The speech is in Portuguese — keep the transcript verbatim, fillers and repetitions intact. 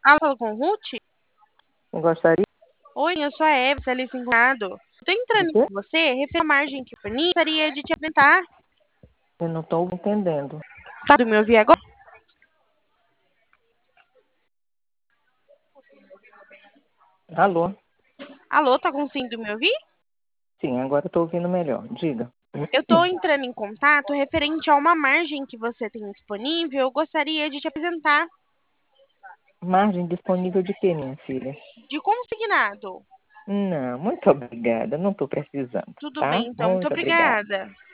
Ah, falo com Ruth? Gostaria Oi, eu sou a Eva, Alice Encontrado. Tô de entrando quê? com você, referente à margem que eu gostaria de te apresentar. Eu não estou entendendo. Tá do me ouvir agora? Alô? Alô, tá conseguindo me ouvir? Sim, agora estou ouvindo melhor. Diga. Eu tô entrando em contato referente a uma margem que você tem disponível. Eu gostaria de te apresentar Margem disponível de quê, minha filha? de consignado. Não, muito obrigada. Não estou precisando, Tudo tá? bem, então, muito Muito obrigada. obrigada.